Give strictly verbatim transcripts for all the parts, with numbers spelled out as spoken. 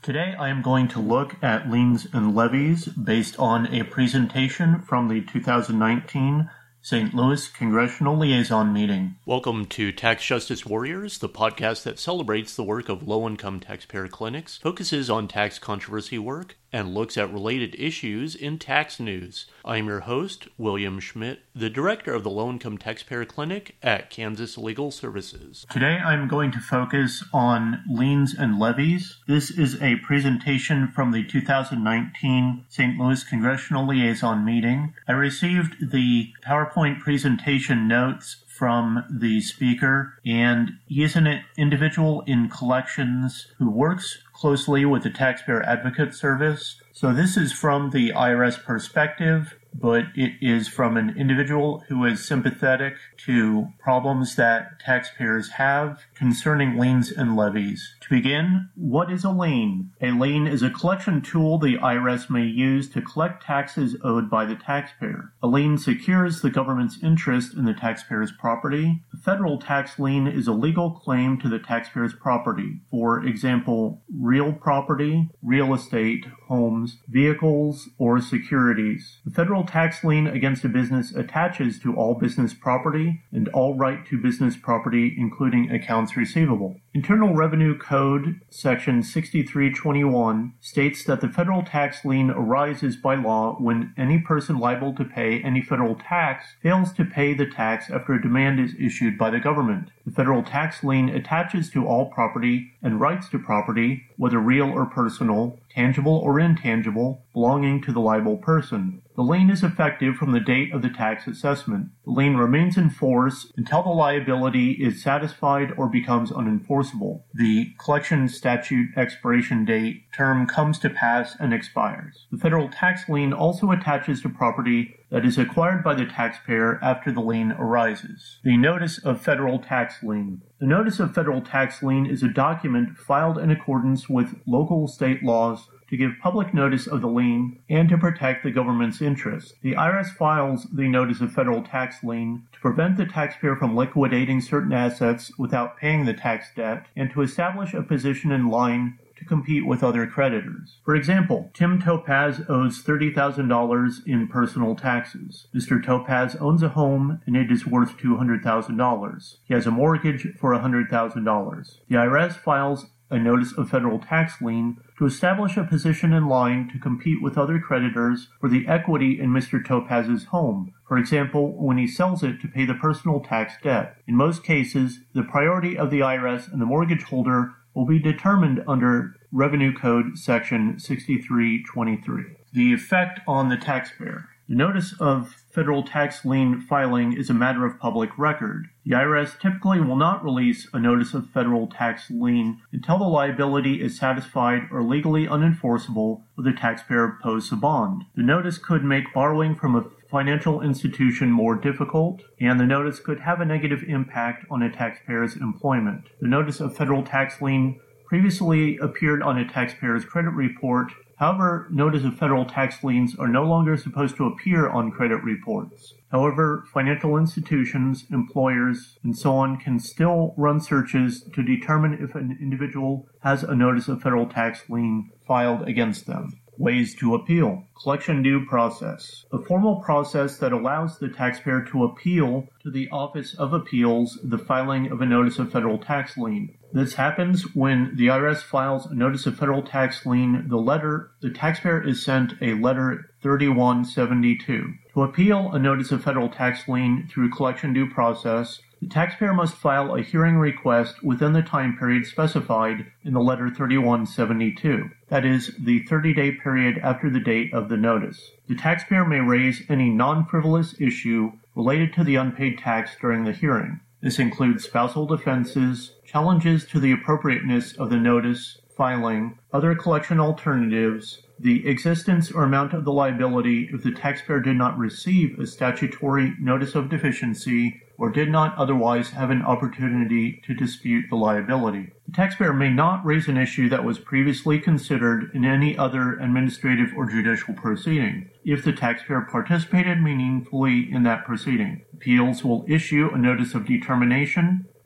Today I am going to look at liens and levies based on a presentation from the two thousand nineteen Saint Louis Congressional Liaison Meeting. Welcome to Tax Justice Warriors, the podcast that celebrates the work of low-income taxpayer clinics, focuses on tax controversy work, and looks at related issues in tax news. I am your host, William Schmidt, the director of the Low-Income Taxpayer Clinic at Kansas Legal Services. Today I'm going to focus on liens and levies. This is a presentation from the two thousand nineteen Saint Louis Congressional Liaison Meeting. I received the PowerPoint presentation notes from the speaker, and he is an individual in collections who works closely with the Taxpayer Advocate Service. So this is from the I R S perspective, but it is from an individual who is sympathetic to problems that taxpayers have concerning liens and levies. To begin, what is a lien? A lien is a collection tool the I R S may use to collect taxes owed by the taxpayer. A lien secures the government's interest in the taxpayer's property. A federal tax lien is a legal claim to the taxpayer's property. For example, real property, real estate, homes, vehicles, or securities. The federal tax lien against a business attaches to all business property and all right to business property, including accounts receivable. Internal Revenue Code Section sixty-three twenty-one states that the federal tax lien arises by law when any person liable to pay any federal tax fails to pay the tax after a demand is issued by the government. The federal tax lien attaches to all property and rights to property, whether real or personal, tangible or intangible, belonging to the liable person. The lien is effective from the date of the tax assessment. The lien remains in force until the liability is satisfied or becomes unenforceable. The collection statute expiration date term comes to pass and expires. The federal tax lien also attaches to property that is acquired by the taxpayer after the lien arises. The Notice of Federal Tax Lien. The Notice of Federal Tax Lien is a document filed in accordance with local state laws to give public notice of the lien and to protect the government's interests. The I R S files the Notice of Federal Tax Lien to prevent the taxpayer from liquidating certain assets without paying the tax debt and to establish a position in line to compete with other creditors. For example, Tim Topaz owes thirty thousand dollars in personal taxes. Mister Topaz owns a home and it is worth two hundred thousand dollars. He has a mortgage for one hundred thousand dollars. The I R S files a Notice of Federal Tax Lien to establish a position in line to compete with other creditors for the equity in Mister Topaz's home. For example, when he sells it to pay the personal tax debt. In most cases, the priority of the I R S and the mortgage holder will be determined under Revenue Code Section sixty-three twenty-three. The effect on the taxpayer. The Notice of Federal Tax Lien filing is a matter of public record. The I R S typically will not release a Notice of Federal Tax Lien until the liability is satisfied or legally unenforceable or the taxpayer posts a bond. The notice could make borrowing from a financial institution more difficult, and the notice could have a negative impact on a taxpayer's employment. The Notice of Federal Tax Lien previously appeared on a taxpayer's credit report. However, Notice of Federal Tax Liens are no longer supposed to appear on credit reports. However, financial institutions, employers, and so on can still run searches to determine if an individual has a Notice of Federal Tax Lien filed against them. Ways to appeal. Collection due process. A formal process that allows the taxpayer to appeal to the Office of Appeals the filing of a Notice of Federal Tax Lien. This happens when the I R S files a Notice of Federal Tax Lien. The letter, the taxpayer is sent a letter thirty-one seventy-two. To appeal a Notice of Federal Tax Lien through collection due process, the taxpayer must file a hearing request within the time period specified in the letter thirty-one seventy-two. That is, the thirty-day period after the date of the notice. The taxpayer may raise any non-frivolous issue related to the unpaid tax during the hearing. This includes spousal defenses, challenges to the appropriateness of the notice, filing, other collection alternatives, the existence or amount of the liability if the taxpayer did not receive a statutory notice of deficiency or did not otherwise have an opportunity to dispute the liability. The taxpayer may not raise an issue that was previously considered in any other administrative or judicial proceeding, if the taxpayer participated meaningfully in that proceeding. Appeals will issue a notice of determination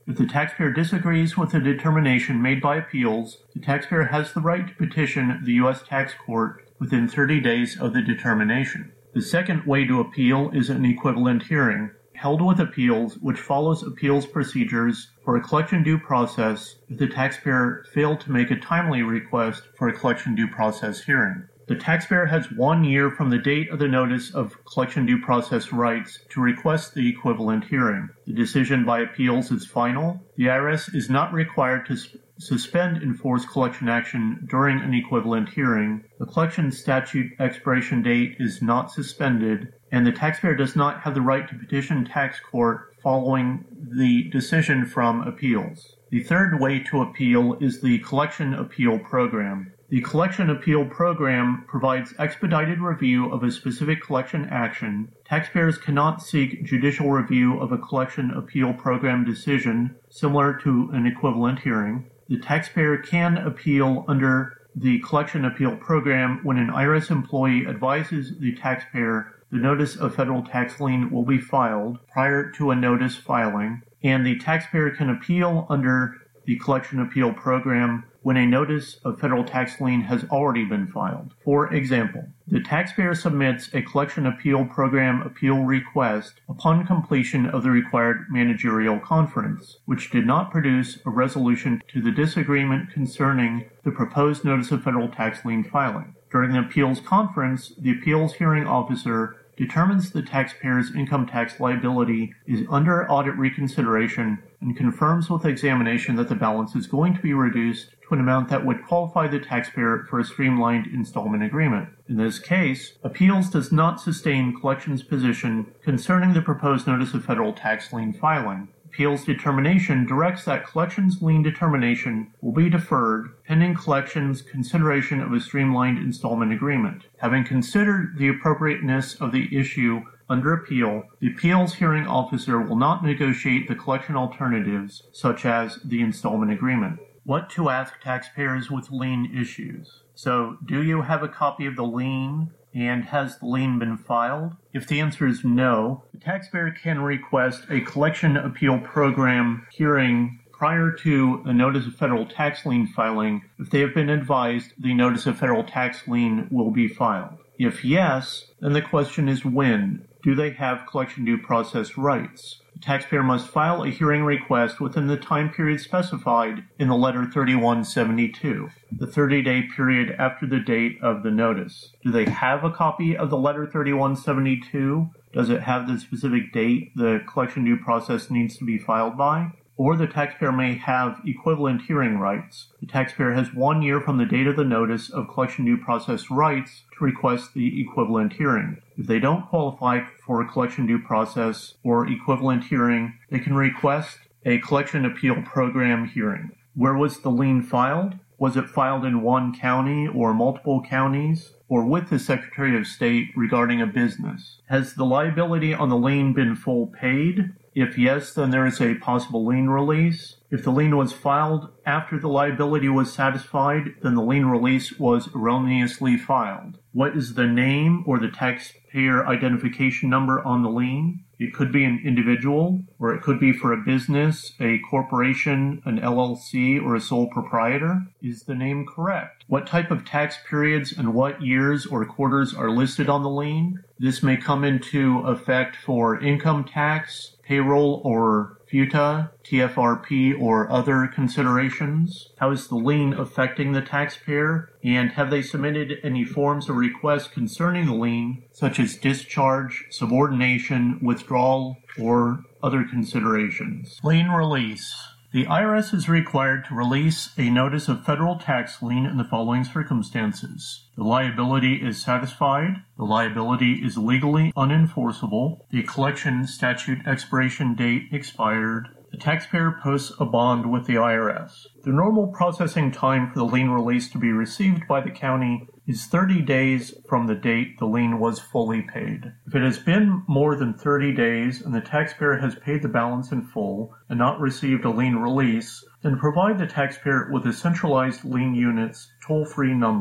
If the taxpayer disagrees with the determination made by appeals, the taxpayer has the right to petition the U S Tax Court within thirty days of the determination. The second way to appeal is an equivalent hearing, held with appeals, which follows appeals procedures for a collection due process if the taxpayer failed to make a timely request for a collection due process hearing. The taxpayer has one year from the date of the notice of collection due process rights to request the equivalent hearing. The decision by appeals is final. The I R S is not required to sp- suspend enforced collection action during an equivalent hearing. The collection statute expiration date is not suspended, and the taxpayer does not have the right to petition tax court following the decision from appeals. The third way to appeal is the Collection Appeal Program. The Collection Appeal Program provides expedited review of a specific collection action. Taxpayers cannot seek judicial review of a Collection Appeal Program decision, similar to an equivalent hearing. The taxpayer can appeal under the Collection Appeal Program when an I R S employee advises the taxpayer the notice of federal tax lien will be filed prior to a notice filing, and the taxpayer can appeal under the Collection Appeal Program when a notice of federal tax lien has already been filed. For example, the taxpayer submits a Collection Appeal Program appeal request upon completion of the required managerial conference, which did not produce a resolution to the disagreement concerning the proposed notice of federal tax lien filing. During the appeals conference, the appeals hearing officer determines the taxpayer's income tax liability is under audit reconsideration and confirms with examination that the balance is going to be reduced to an amount that would qualify the taxpayer for a streamlined installment agreement. In this case, appeals does not sustain collection's position concerning the proposed notice of federal tax lien filing. Appeals determination directs that collection's lien determination will be deferred pending collection's consideration of a streamlined installment agreement. Having considered the appropriateness of the issue under appeal, the appeals hearing officer will not negotiate the collection alternatives, such as the installment agreement. What to ask taxpayers with lien issues. So, do you have a copy of the lien? And has the lien been filed? If the answer is no, the taxpayer can request a Collection Appeal Program hearing prior to a notice of federal tax lien filing if they have been advised the notice of federal tax lien will be filed. If yes, then the question is when. Do they have collection due process rights? The taxpayer must file a hearing request within the time period specified in the letter thirty-one seventy-two, the thirty-day period after the date of the notice. Do they have a copy of the letter thirty-one seventy-two? Does it have the specific date the collection due process needs to be filed by? Or the taxpayer may have equivalent hearing rights. The taxpayer has one year from the date of the notice of collection due process rights to request the equivalent hearing. If they don't qualify for a collection due process or equivalent hearing, they can request a Collection Appeal Program hearing. Where was the lien filed? Was it filed in one county or multiple counties, or with the Secretary of State regarding a business? Has the liability on the lien been full paid? If yes, then there is a possible lien release. If the lien was filed after the liability was satisfied, then the lien release was erroneously filed. What is the name or the taxpayer identification number on the lien? It could be an individual, or it could be for a business, a corporation, an L L C, or a sole proprietor. Is the name correct? What type of tax periods and what years or quarters are listed on the lien? This may come into effect for income tax, payroll or FUTA, T F R P, or other considerations. How is the lien affecting the taxpayer? And have they submitted any forms or requests concerning the lien, such as discharge, subordination, withdrawal, or other considerations? Lien release. The I R S is required to release a notice of federal tax lien in the following circumstances. The liability is satisfied. The liability is legally unenforceable. The collection statute expiration date expired. The taxpayer posts a bond with the I R S. The normal processing time for the lien release to be received by the county is thirty days from the date the lien was fully paid. If it has been more than thirty days and the taxpayer has paid the balance in full and not received a lien release, then provide the taxpayer with a centralized lien unit's toll-free number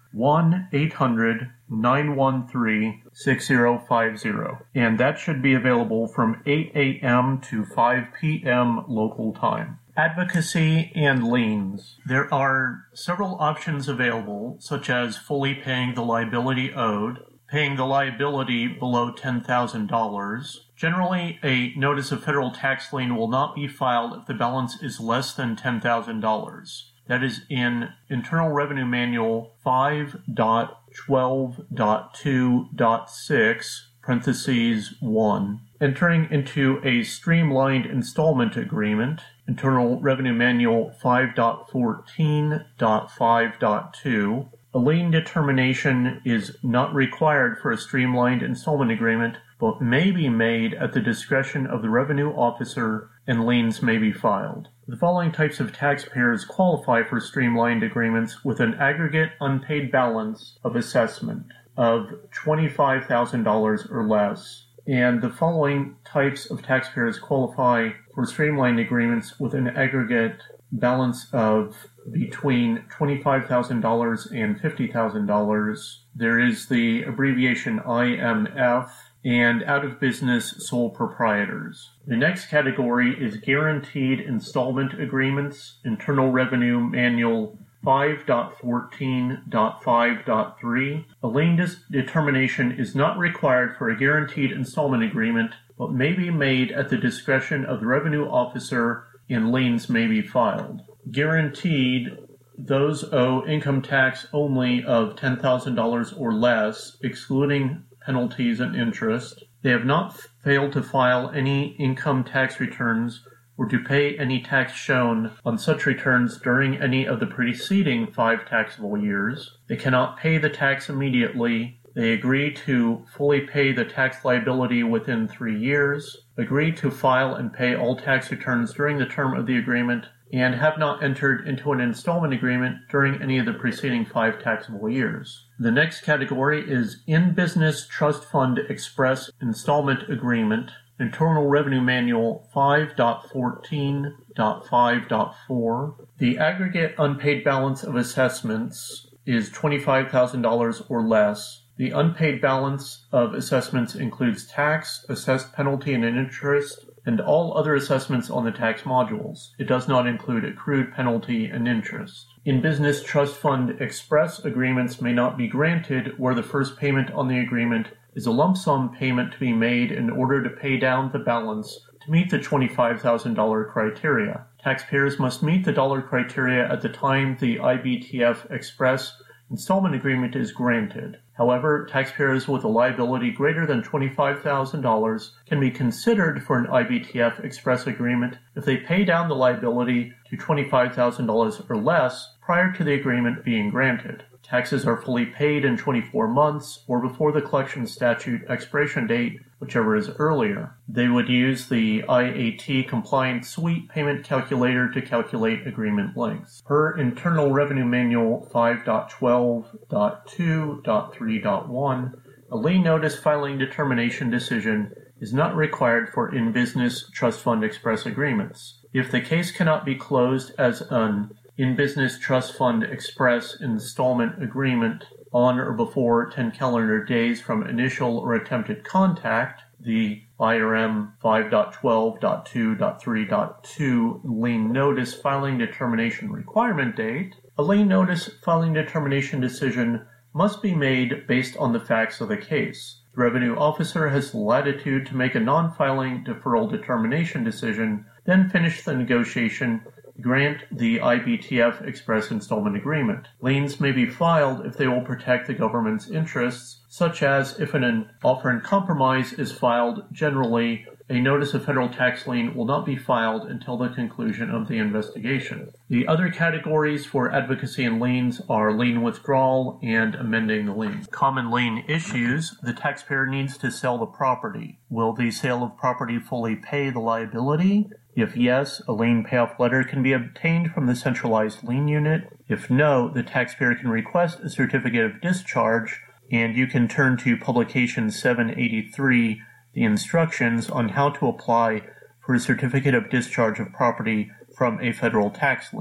one eight hundred nine one three six zero five zero, and that should be available from eight a.m. to five p.m. local time. Advocacy and liens. There are several options available, such as fully paying the liability owed, paying the liability below ten thousand dollars. Generally, a notice of federal tax lien will not be filed if the balance is less than ten thousand dollars. That is in Internal Revenue Manual five point twelve point two point six, parentheses one. Entering into a streamlined installment agreement, Internal Revenue Manual five point fourteen point five point two. A lien determination is not required for a streamlined installment agreement, but may be made at the discretion of the revenue officer, and liens may be filed. The following types of taxpayers qualify for streamlined agreements with an aggregate unpaid balance of assessment of twenty-five thousand dollars or less. And the following types of taxpayers qualify for streamlined agreements with an aggregate balance of between twenty-five thousand dollars and fifty thousand dollars. There is the abbreviation I M F, and out-of-business sole proprietors. The next category is guaranteed installment agreements, Internal Revenue Manual five point fourteen point five point three. A lien dis- determination is not required for a guaranteed installment agreement, but may be made at the discretion of the revenue officer, and liens may be filed. Guaranteed, those owe income tax only of ten thousand dollars or less, excluding penalties and interest. They have not failed to file any income tax returns or to pay any tax shown on such returns during any of the preceding five taxable years. They cannot pay the tax immediately. They agree to fully pay the tax liability within three years, agree to file and pay all tax returns during the term of the agreement, and have not entered into an installment agreement during any of the preceding five taxable years. The next category is In-Business Trust Fund Express Installment Agreement, Internal Revenue Manual five point fourteen point five point four. The aggregate unpaid balance of assessments is twenty-five thousand dollars or less. The unpaid balance of assessments includes tax, assessed penalty and interest, and all other assessments on the tax modules. It does not include accrued penalty and interest. In Business Trust Fund Express agreements may not be granted where the first payment on the agreement is a lump sum payment to be made in order to pay down the balance to meet the twenty-five thousand dollars criteria. Taxpayers must meet the dollar criteria at the time the I B T F Express installment agreement is granted. However, taxpayers with a liability greater than twenty-five thousand dollars can be considered for an I B T F Express agreement if they pay down the liability to twenty-five thousand dollars or less prior to the agreement being granted. Taxes are fully paid in twenty-four months or before the collection statute expiration date, whichever is earlier. They would use the I A T compliant suite payment calculator to calculate agreement lengths. Per Internal Revenue Manual five point twelve point two point three point one, a lien notice filing determination decision is not required for in-business trust fund express agreements. If the case cannot be closed as an in-business trust fund express installment agreement on or before ten calendar days from initial or attempted contact, the I R M five point twelve point two point three point two lien notice filing determination requirement date, a lien notice filing determination decision must be made based on the facts of the case. The revenue officer has latitude to make a non-filing deferral determination decision, then finish the negotiation, grant the I B T F Express Installment Agreement. Liens may be filed if they will protect the government's interests, such as if an offer in compromise is filed. Generally, a notice of federal tax lien will not be filed until the conclusion of the investigation. The other categories for advocacy and liens are lien withdrawal and amending the lien. Common lien issues: the taxpayer needs to sell the property. Will the sale of property fully pay the liability? If yes, a lien payoff letter can be obtained from the centralized lien unit. If no, the taxpayer can request a certificate of discharge, and you can turn to Publication seven eighty-three, the instructions on how to apply for a certificate of discharge of property from a federal tax lien.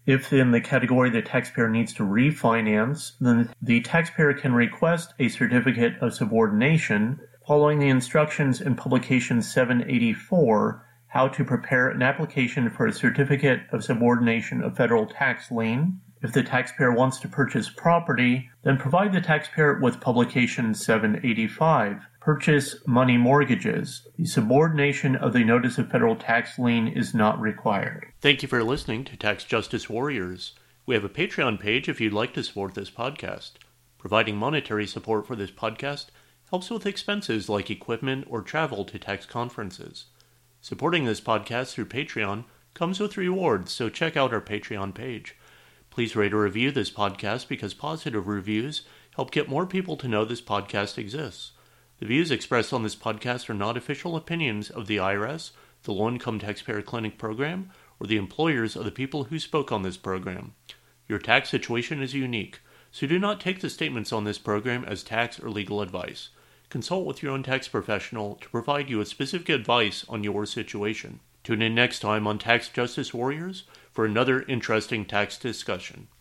If in the category the taxpayer needs to refinance, then the taxpayer can request a certificate of subordination following the instructions in Publication seven eighty-four, How to Prepare an Application for a Certificate of Subordination of Federal Tax Lien. If the taxpayer wants to purchase property, then provide the taxpayer with Publication seven eighty-five, Purchase Money Mortgages. The subordination of the Notice of Federal Tax Lien is not required. Thank you for listening to Tax Justice Warriors. We have a Patreon page if you'd like to support this podcast. Providing monetary support for this podcast helps with expenses like equipment or travel to tax conferences. Supporting this podcast through Patreon comes with rewards, so check out our Patreon page. Please rate or review this podcast because positive reviews help get more people to know this podcast exists. The views expressed on this podcast are not official opinions of the I R S, the Low Income Taxpayer Clinic program, or the employers of the people who spoke on this program. Your tax situation is unique, so do not take the statements on this program as tax or legal advice. Consult with your own tax professional to provide you with specific advice on your situation. Tune in next time on Tax Justice Warriors for another interesting tax discussion.